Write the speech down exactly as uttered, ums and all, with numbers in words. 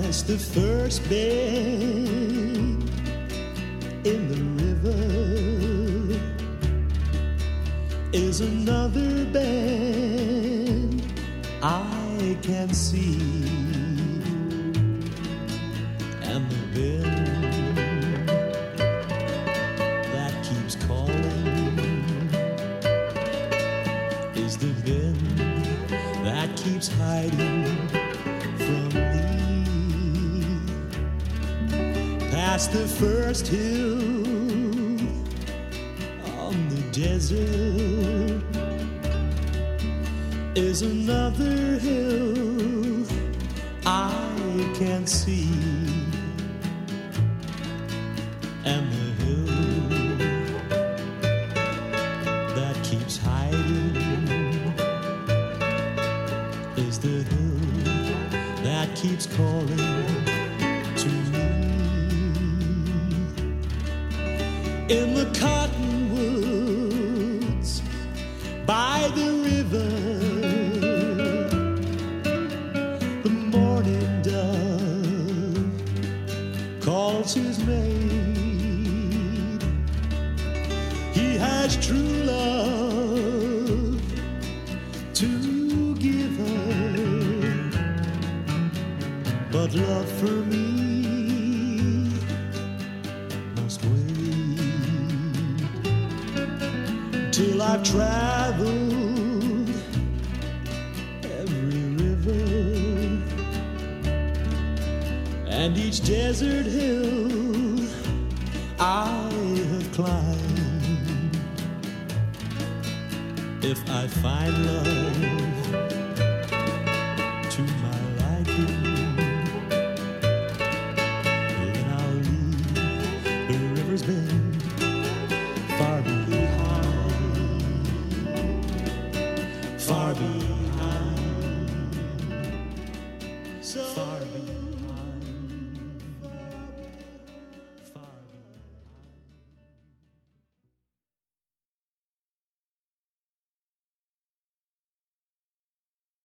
Past the first bend in the river is another bend I can see, and the bend that keeps calling is the bend that keeps hiding from me. Past the first hill on the desert is another hill I can see, and the hill that keeps hiding is the hill that keeps calling to me. In the cottonwoods by the river, the morning dove calls his mate. He has true love to give her, but love for me must wait till I've traveled every river and each desert hill I have climbed. If I find love to my liking, then I'll leave the river's bend far behind, far behind.